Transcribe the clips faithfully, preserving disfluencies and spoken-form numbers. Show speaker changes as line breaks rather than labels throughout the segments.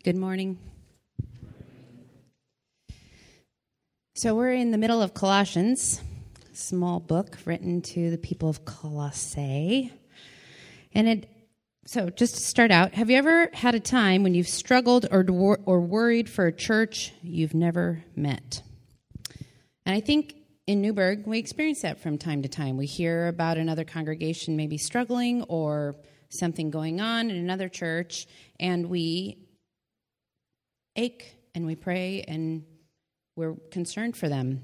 Good morning. So we're in the middle of Colossians, a small book written to the people of Colossae. And it, so just to start out, have you ever had a time when you've struggled or or worried for a church you've never met? And I think in Newburgh, we experience that from time to time. We hear about another congregation maybe struggling or something going on in another church, and we ache and we pray and we're concerned for them.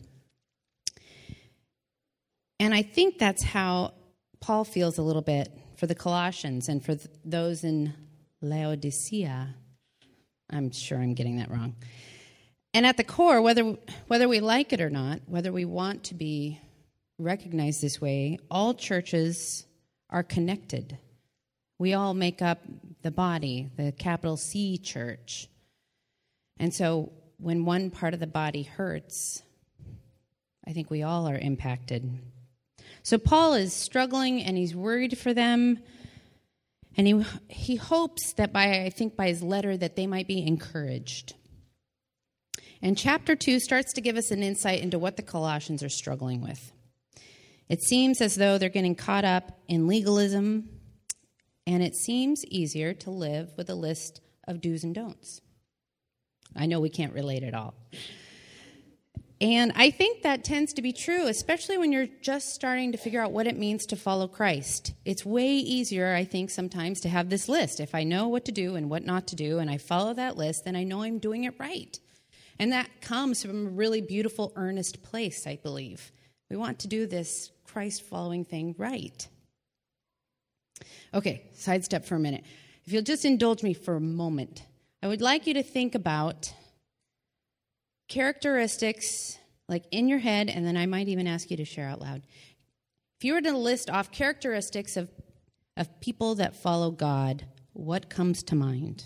And I think that's how Paul feels a little bit for the Colossians and for th- those in Laodicea. I'm sure I'm getting that wrong. And at the core, whether whether we like it or not, whether we want to be recognized this way, all churches are connected. We all make up the body, the capital C church. And so when one part of the body hurts, I think we all are impacted. So Paul is struggling and he's worried for them. And he he hopes that by, I think by his letter, that they might be encouraged. And chapter two starts to give us an insight into what the Colossians are struggling with. It seems as though they're getting caught up in legalism, and it seems easier to live with a list of do's and don'ts. I know we can't relate at all. And I think that tends to be true, especially when you're just starting to figure out what it means to follow Christ. It's way easier, I think, sometimes to have this list. If I know what to do and what not to do, and I follow that list, then I know I'm doing it right. And that comes from a really beautiful, earnest place, I believe. We want to do this Christ-following thing right. Okay, sidestep for a minute. If you'll just indulge me for a moment, I would like you to think about characteristics, like in your head, and then I might even ask you to share out loud. If you were to list off characteristics of, of people that follow God, what comes to mind?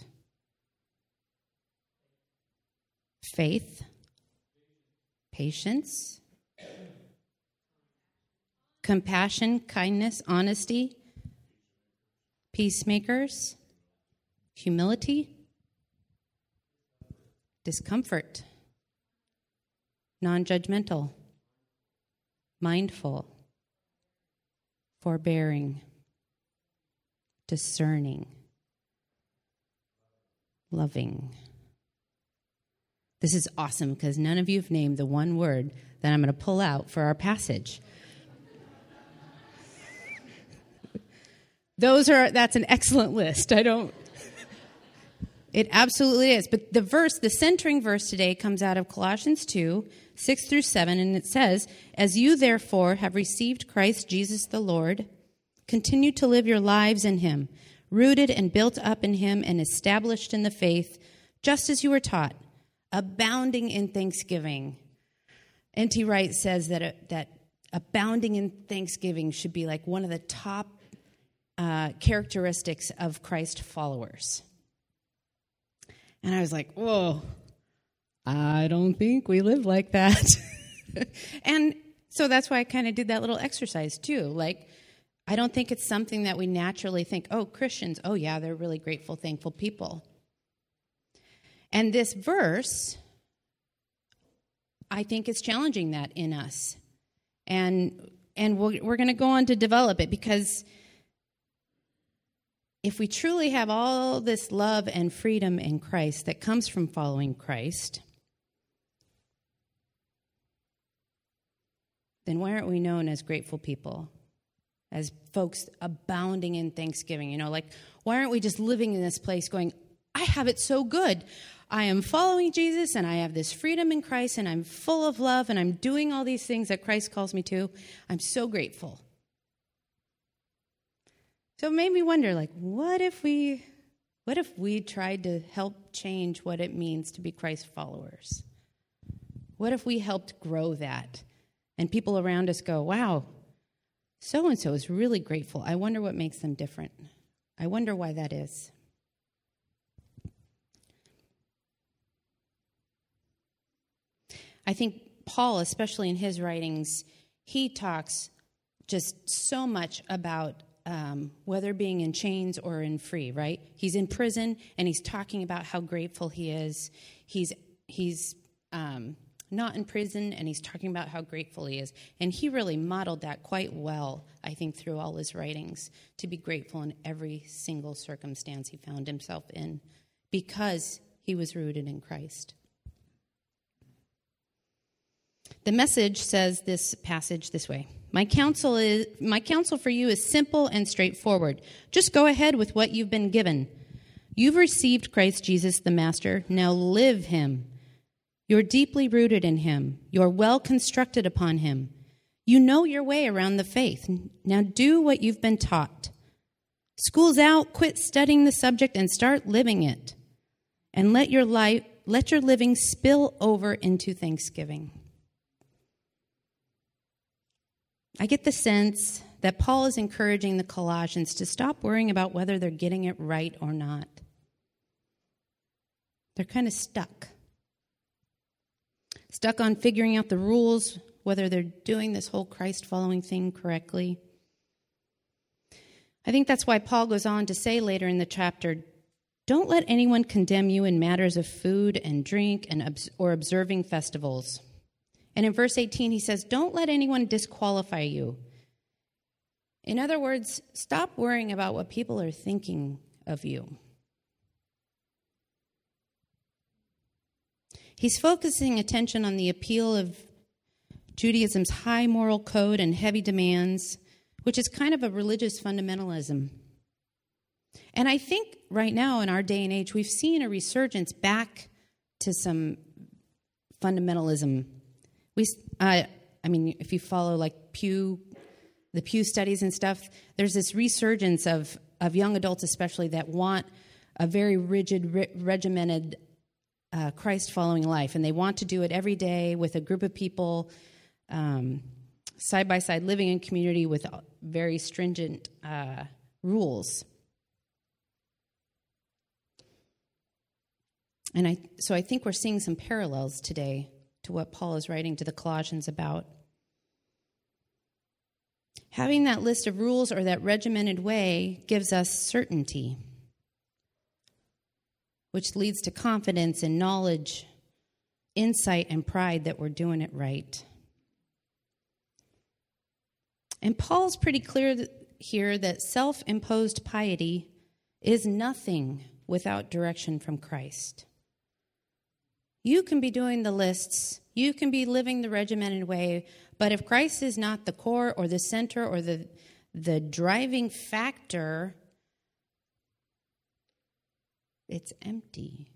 Faith, patience, compassion, kindness, honesty, peacemakers, humility, discomfort, non-judgmental, mindful, forbearing, discerning, loving. This is awesome because none of you have named the one word that I'm going to pull out for our passage. Those are, that's an excellent list. I don't, it absolutely is. But the verse, the centering verse today comes out of Colossians two, six through seven, and it says, "As you therefore have received Christ Jesus the Lord, continue to live your lives in him, rooted and built up in him and established in the faith, just as you were taught, abounding in thanksgiving." N T Wright says that, uh, that abounding in thanksgiving should be like one of the top uh, characteristics of Christ followers. And I was like, whoa, I don't think we live like that. And so that's why I kind of did that little exercise too. Like, I don't think it's something that we naturally think, oh, Christians, oh yeah, they're really grateful, thankful people. And this verse, I think, is challenging that in us. And and we're, we're going to go on to develop it, because if we truly have all this love and freedom in Christ that comes from following Christ, then why aren't we known as grateful people, as folks abounding in thanksgiving? You know, like, why aren't we just living in this place going, I have it so good. I am following Jesus, and I have this freedom in Christ, and I'm full of love, and I'm doing all these things that Christ calls me to. I'm so grateful. So it made me wonder, like, what if we, what if we tried to help change what it means to be Christ followers? What if we helped grow that, and people around us go, wow, so-and-so is really grateful. I wonder what makes them different. I wonder why that is. I think Paul, especially in his writings, he talks just so much about um, whether being in chains or in free, right? He's in prison, and he's talking about how grateful he is. He's he's um, not in prison, and he's talking about how grateful he is. And he really modeled that quite well, I think, through all his writings, to be grateful in every single circumstance he found himself in, because he was rooted in Christ. The Message says this passage this way: My counsel is my counsel for you is simple and straightforward. Just go ahead with what you've been given. You've received Christ Jesus the Master. Now live him. You're deeply rooted in him. You're well constructed upon him. You know your way around the faith. Now do what you've been taught. School's out. Quit studying the subject and start living it. And let your life, let your living spill over into thanksgiving. I get the sense that Paul is encouraging the Colossians to stop worrying about whether they're getting it right or not. They're kind of stuck. Stuck on figuring out the rules, whether they're doing this whole Christ-following thing correctly. I think that's why Paul goes on to say later in the chapter, don't let anyone condemn you in matters of food and drink and or observing festivals. And in verse eighteen, he says, don't let anyone disqualify you. In other words, stop worrying about what people are thinking of you. He's focusing attention on the appeal of Judaism's high moral code and heavy demands, which is kind of a religious fundamentalism. And I think right now in our day and age, we've seen a resurgence back to some fundamentalism. We, uh, I mean, if you follow like Pew, the Pew studies and stuff, there's this resurgence of, of young adults especially that want a very rigid, re- regimented uh, Christ-following life. And they want to do it every day with a group of people, um, side by side, living in community with very stringent uh, rules. And I, so I think we're seeing some parallels today to what Paul is writing to the Colossians about. Having that list of rules or that regimented way gives us certainty, which leads to confidence and knowledge, insight and pride that we're doing it right. And Paul's pretty clear here that self-imposed piety is nothing without direction from Christ. You can be doing the lists, you can be living the regimented way, but if Christ is not the core or the center or the, the driving factor, it's empty.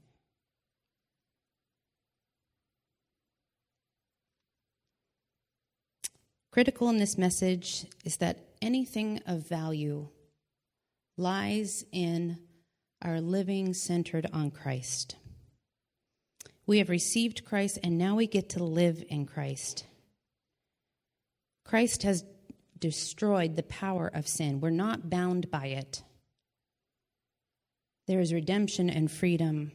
Critical in this message is that anything of value lies in our living centered on Christ. We have received Christ, and now we get to live in Christ. Christ has destroyed the power of sin. We're not bound by it. There is redemption and freedom.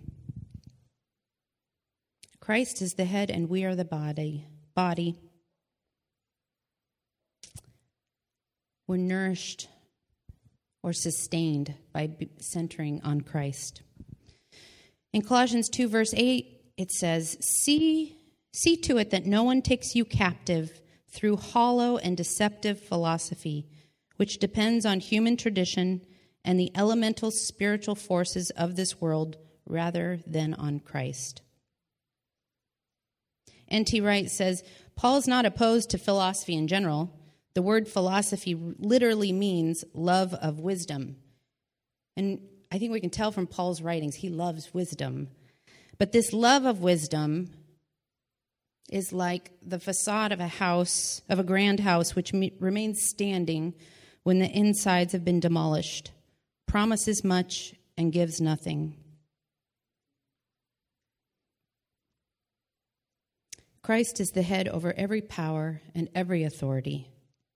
Christ is the head, and we are the body. Body. We're nourished or sustained by centering on Christ. In Colossians two, verse eight, it says, see, see to it that no one takes you captive through hollow and deceptive philosophy, which depends on human tradition and the elemental spiritual forces of this world rather than on Christ. N T Wright says, Paul is not opposed to philosophy in general. The word philosophy literally means love of wisdom. And I think we can tell from Paul's writings, he loves wisdom. But this love of wisdom is like the facade of a house, of a grand house, which me- remains standing when the insides have been demolished, promises much and gives nothing. Christ is the head over every power and every authority.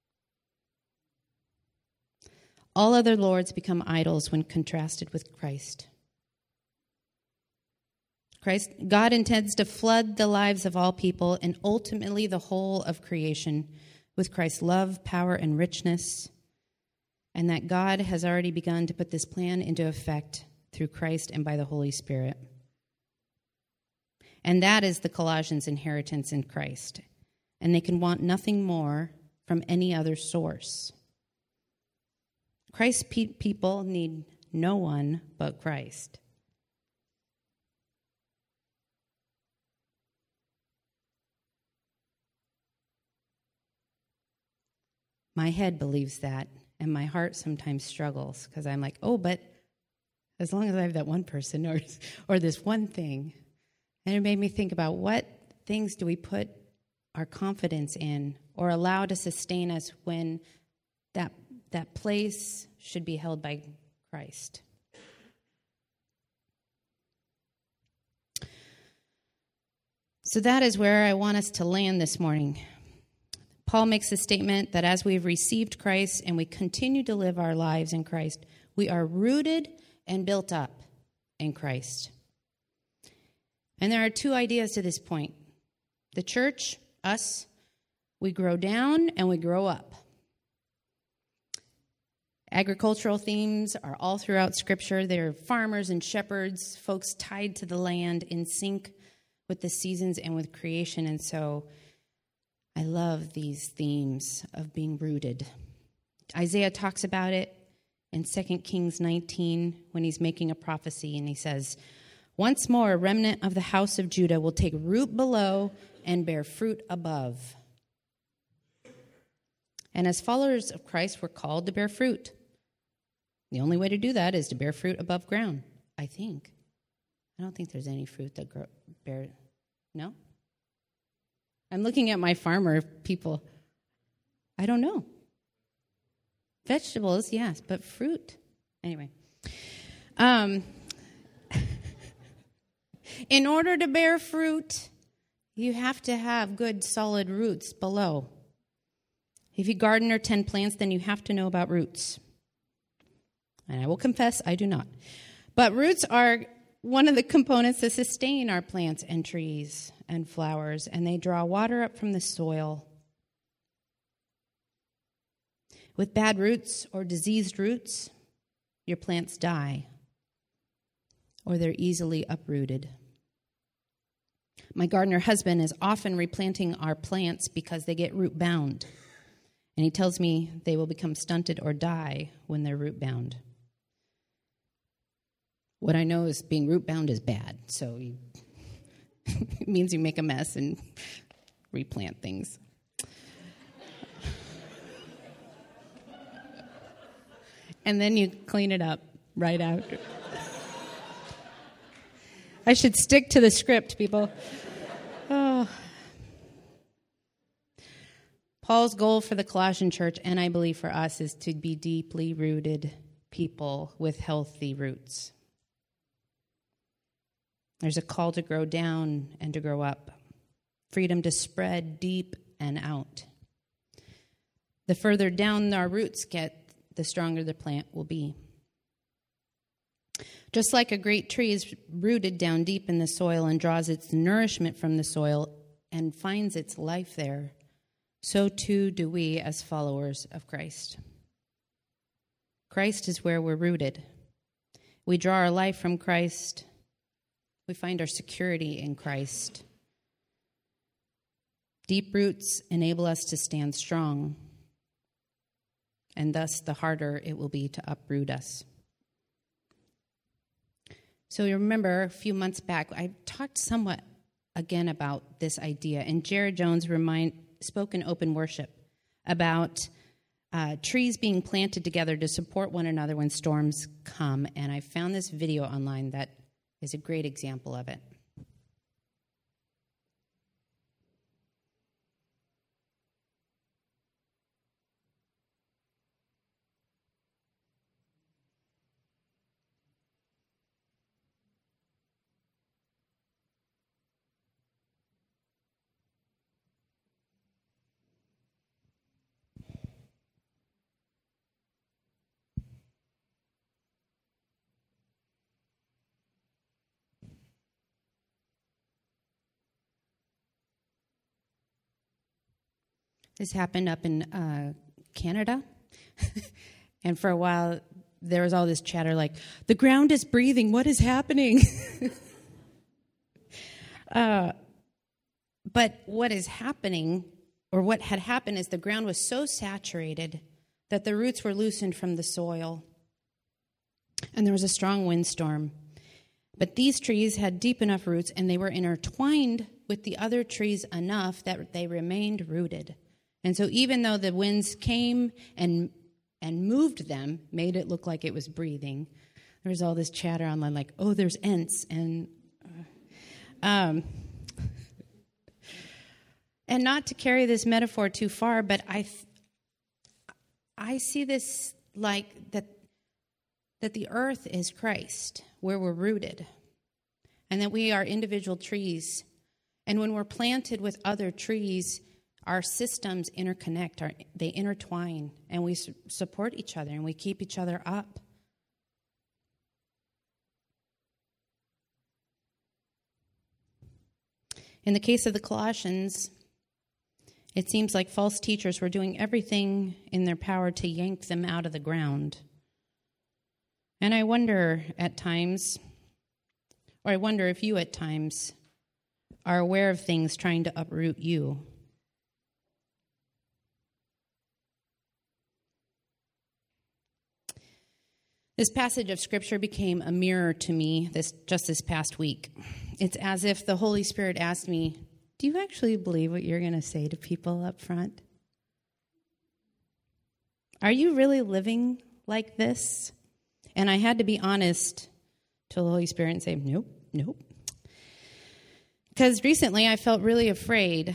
All other lords become idols when contrasted with Christ. Christ, God intends to flood the lives of all people and ultimately the whole of creation with Christ's love, power, and richness. and that God has already begun to put this plan into effect through Christ and by the Holy Spirit. And that is the Colossians' inheritance in Christ. And they can want nothing more from any other source. Christ's pe- people need no one but Christ. My head believes that, and my heart sometimes struggles because I'm like, oh, but as long as I have that one person or, or this one thing. And it made me think about what things do we put our confidence in or allow to sustain us when that, that place should be held by Christ. So that is where I want us to land this morning. Paul makes the statement that as we've received Christ and we continue to live our lives in Christ, we are rooted and built up in Christ. And there are two ideas to this point. The church, us, we grow down and we grow up. Agricultural themes are all throughout Scripture. There are farmers and shepherds, folks tied to the land in sync with the seasons and with creation. And so I love these themes of being rooted. Isaiah talks about it in Second Kings nineteen when he's making a prophecy, and he says, once more, a remnant of the house of Judah will take root below and bear fruit above. And as followers of Christ, we're called to bear fruit. The only way to do that is to bear fruit above ground, I think. I don't think there's any fruit that grow, bear, no? I'm looking at my farmer people. I don't know. Vegetables, yes, but fruit. Anyway. Um, in order to bear fruit, you have to have good, solid roots below. If you garden or tend plants, then you have to know about roots. And I will confess, I do not. But roots are one of the components that sustain our plants and trees and flowers, and they draw water up from the soil. With bad roots or diseased roots, your plants die, or they're easily uprooted. My gardener husband is often replanting our plants because they get root bound, and he tells me they will become stunted or die when they're root bound. What I know is being root bound is bad, so you, it means you make a mess and replant things. And then you clean it up right after. I should stick to the script, people. Oh. Paul's goal for the Colossian church, and I believe for us, is to be deeply rooted people with healthy roots. There's a call to grow down and to grow up. Freedom to spread deep and out. The further down our roots get, the stronger the plant will be. Just like a great tree is rooted down deep in the soil and draws its nourishment from the soil and finds its life there, so too do we as followers of Christ. Christ is where we're rooted. We draw our life from Christ. We find our security in Christ. Deep roots enable us to stand strong, and thus the harder it will be to uproot us. So you remember a few months back, I talked somewhat again about this idea, and Jared Jones remind, spoke in open worship about uh, trees being planted together to support one another when storms come, and I found this video online that is a great example of it. This happened up in uh, Canada, And for a while, there was all this chatter like, the ground is breathing. What is happening? uh, but what is happening, or what had happened, is the ground was so saturated that the roots were loosened from the soil. And there was a strong windstorm. But these trees had deep enough roots, and they were intertwined with the other trees enough that they remained rooted. And so even though the winds came and and moved them, made it look like it was breathing, there was all this chatter online like, oh, there's Ents. And, uh, um, and not to carry this metaphor too far, but I, th- I see this like that, that the earth is Christ, where we're rooted, and that we are individual trees. And when we're planted with other trees, our systems interconnect, our, they intertwine, and we su- support each other, and we keep each other up. In the case of the Colossians, it seems like false teachers were doing everything in their power to yank them out of the ground. And I wonder at times, or I wonder if you at times are aware of things trying to uproot you. This passage of Scripture became a mirror to me this just this past week. It's as if the Holy Spirit asked me, do you actually believe what you're going to say to people up front? Are you really living like this? And I had to be honest to the Holy Spirit and say, nope, nope. Because recently I felt really afraid.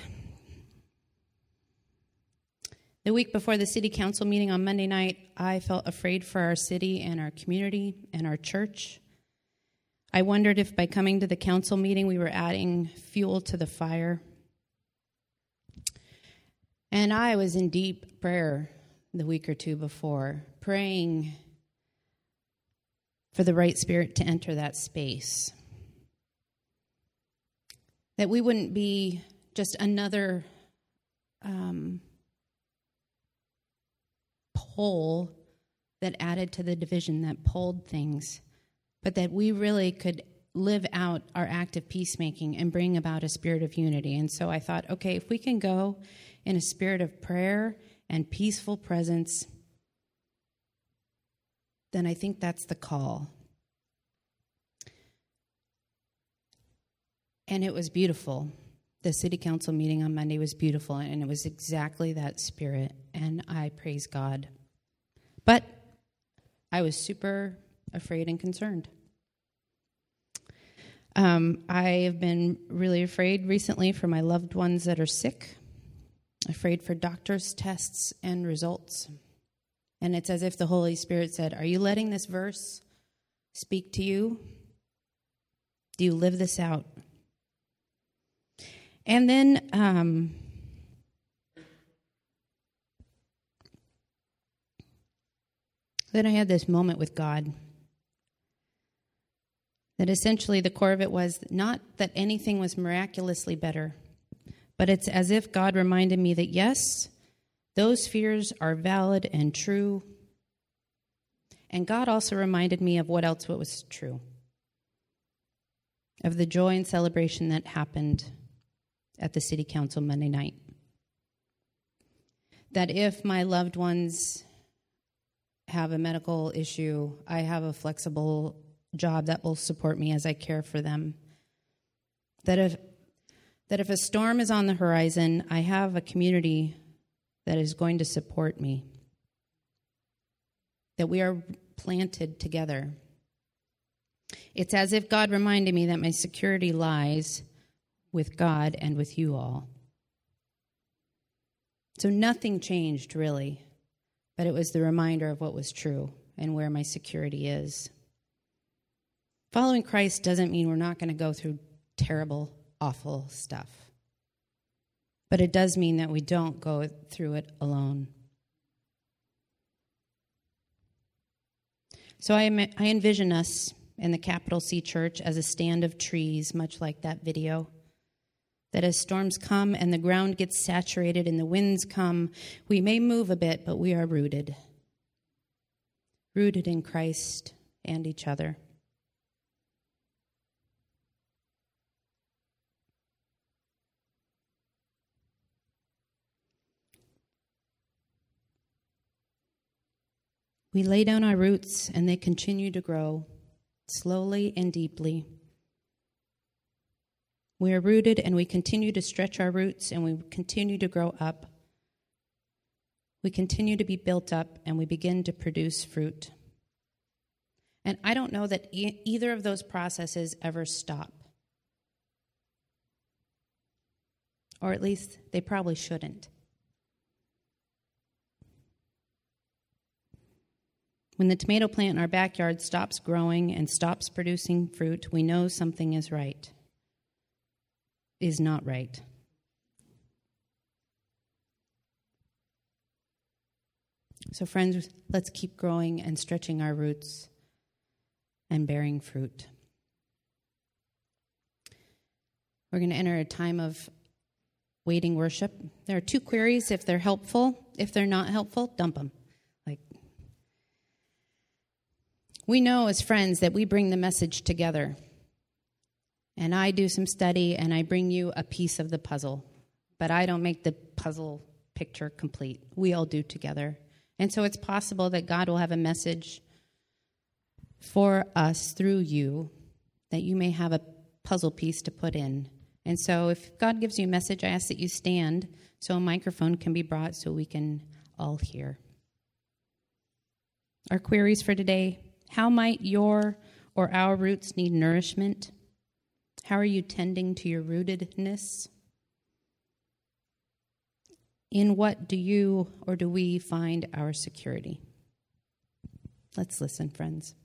The week before the city council meeting on Monday night, I felt afraid for our city and our community and our church. I wondered if by coming to the council meeting we were adding fuel to the fire. And I was in deep prayer the week or two before, praying for the right spirit to enter that space. That we wouldn't be just another um, pole that added to the division, that pulled things, but that we really could live out our act of peacemaking and bring about a spirit of unity. And so I thought, okay, if we can go in a spirit of prayer and peaceful presence, then I think that's the call. And it was beautiful. The city council meeting on Monday was beautiful, and it was exactly that spirit, and I praise God. But I was super afraid and concerned. Um, I have been really afraid recently for my loved ones that are sick, afraid for doctors' tests and results. And it's as if the Holy Spirit said, are you letting this verse speak to you? Do you live this out? And then um, then I had this moment with God that essentially the core of it was not that anything was miraculously better, but it's as if God reminded me that, yes, those fears are valid and true. And God also reminded me of what else was true, of the joy and celebration that happened at the city council Monday night. That if my loved ones have a medical issue, I have a flexible job that will support me as I care for them. That if that if a storm is on the horizon, I have a community that is going to support me. That we are planted together. It's as if God reminded me that my security lies with God and with you all. So nothing changed, really, but it was the reminder of what was true and where my security is. Following Christ doesn't mean we're not going to go through terrible, awful stuff. But it does mean that we don't go through it alone. So I, I envision us in the capital C Church as a stand of trees, much like that video. That as storms come and the ground gets saturated and the winds come, we may move a bit, but we are rooted. rooted in Christ and each other. We lay down our roots and they continue to grow slowly and deeply. We are rooted and we continue to stretch our roots and we continue to grow up. We continue to be built up and we begin to produce fruit. And I don't know that e- either of those processes ever stop. Or at least they probably shouldn't. When the tomato plant in our backyard stops growing and stops producing fruit, we know something is right. Is not right. So friends, let's keep growing and stretching our roots and bearing fruit. We're going to enter a time of waiting worship. There are two queries. If they're helpful, if they're not helpful, dump them. Like, we know as friends that we bring the message together. And I do some study and I bring you a piece of the puzzle. But I don't make the puzzle picture complete. We all do together. And so it's possible that God will have a message for us through you that you may have a puzzle piece to put in. And so if God gives you a message, I ask that you stand so a microphone can be brought so we can all hear. Our queries for today: how might your or our roots need nourishment? How are you tending to your rootedness? In what do you or do we find our security? Let's listen, friends.